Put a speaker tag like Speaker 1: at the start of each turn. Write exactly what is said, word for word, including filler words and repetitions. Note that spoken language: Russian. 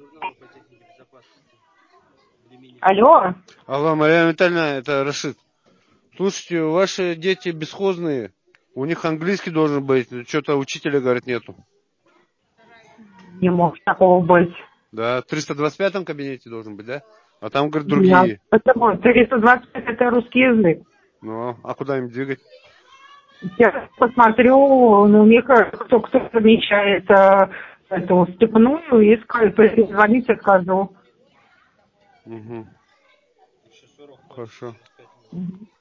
Speaker 1: Алло.
Speaker 2: Алло, Мария Витальевна, это Рашид. Слушайте, ваши дети бесхозные. У них английский должен быть. Что-то учителя, говорит, нету.
Speaker 1: Не может такого быть.
Speaker 2: Да, в триста двадцать пятом кабинете должен быть, да? А там, говорит,
Speaker 1: Да.
Speaker 2: другие.
Speaker 1: Потому триста двадцать пять это русский язык.
Speaker 2: Ну, а куда им двигать?
Speaker 1: Я посмотрю, ну, мне кажется, кто, кто замечает э, эту степную и скажет, звоните, скажу.
Speaker 2: Угу. Хорошо.
Speaker 1: Угу.